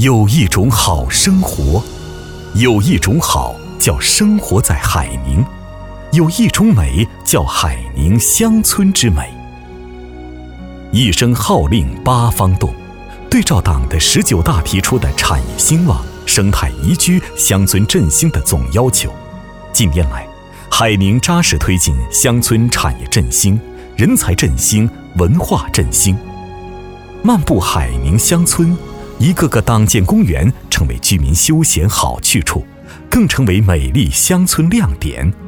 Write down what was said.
有一种好生活，有一种好叫生活在海宁，有一种美叫海宁乡村之美。一声号令八方动，对照党的19大提出的产业兴旺、生态宜居、乡村振兴的总要求，近年来，海宁扎实推进乡村产业振兴、人才振兴、文化振兴。漫步海宁乡村，一个个党建公园成为居民休闲好去处，更成为美丽乡村亮点。